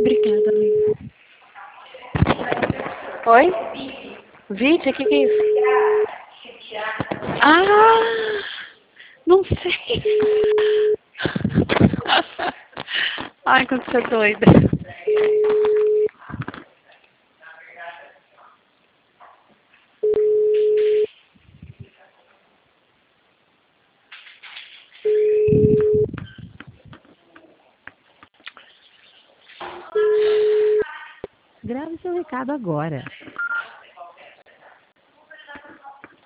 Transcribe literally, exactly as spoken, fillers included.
Obrigada, amiga. Oi? Vídeo? O que, que é isso? Ah! Não sei. Ai, como você é doida. Grave seu recado agora.